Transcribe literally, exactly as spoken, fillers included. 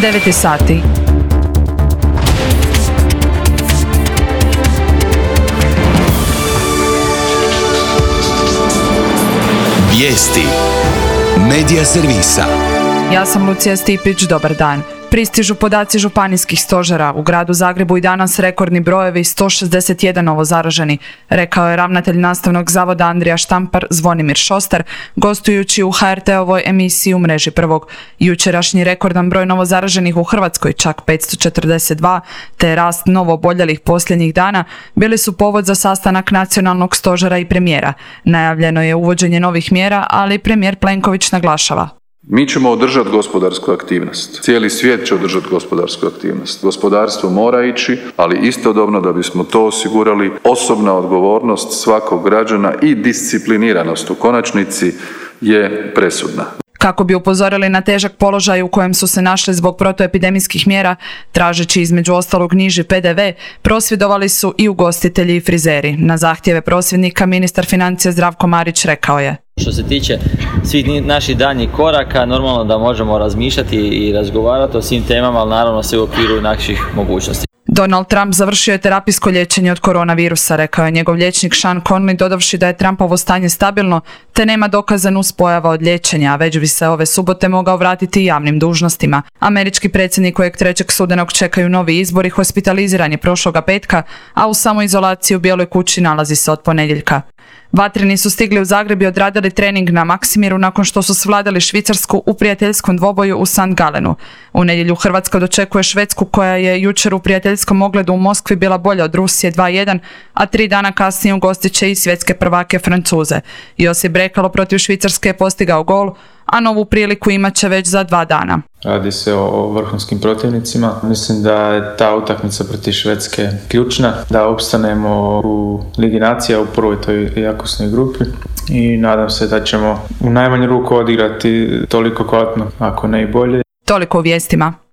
devet sati. Vijesti Medija servisa. Ja sam Lucija Stipić, dobar dan. Pristižu podaci županijskih stožera. U gradu Zagrebu i danas rekordni brojevi, sto šezdeset jedan novozaraženi, rekao je ravnatelj Nastavnog zavoda Andrija Štampar Zvonimir Šostar, gostujući u ha er te-ovoj emisiji U mreži prvog. Jučerašnji rekordan broj novozaraženih u Hrvatskoj, čak petsto četrdeset dva, te rast novooboljelih posljednjih dana, bili su povod za sastanak Nacionalnog stožera i premijera. Najavljeno je uvođenje novih mjera, ali premijer Plenković naglašava: Mi ćemo održati gospodarsku aktivnost. Cijeli svijet će održati gospodarsku aktivnost. Gospodarstvo mora ići, ali istodobno da bismo to osigurali, osobna odgovornost svakog građana i discipliniranost u konačnici je presudna. Kako bi upozorili na težak položaj u kojem su se našli zbog protuepidemijskih mjera, tražeći između ostalog niži pe de ve, prosvjedovali su i ugostitelji i frizeri. Na zahtjeve prosvjednika ministar financija Zdravko Marić rekao je: Što se tiče svih naših daljnjih koraka, normalno da možemo razmišljati i razgovarati o svim temama, ali naravno sve u okviru naših mogućnosti. Donald Trump završio je terapijsko liječenje od koronavirusa, rekao je njegov liječnik Sean Conley, dodavši da je Trumpovo stanje stabilno, te nema dokaza nuspojava od liječenja, a već bi se ove subote mogao vratiti javnim dužnostima. Američki predsjednik, kojeg trećeg studenog čekaju novi izbori, hospitaliziran je prošloga petka, a u samoizolaciji u Bijeloj kući nalazi se od ponedjeljka. Vatreni su stigli u Zagreb i odradili trening na Maksimiru nakon što su svladali Švicarsku u prijateljskom dvoboju u Sankt Galenu. U nedjelju Hrvatska dočekuje Švedsku, koja je jučer u prijateljskom ogledu u Moskvi bila bolja od Rusije dva jedan, a tri dana kasnije ugostit će i svjetske prvake Francuze. Josip Brekalo protiv Švicarske je postigao gol, a novu priliku imat će već za dva dana. Radi se o vrhunskim protivnicima. Mislim da je ta utakmica protiv Švedske ključna, da opstanemo u Ligi nacija u prvoj toj jakosnoj grupi i nadam se da ćemo u najmanju ruku odigrati toliko kvalitetno, ako ne i bolje. Toliko u vijestima.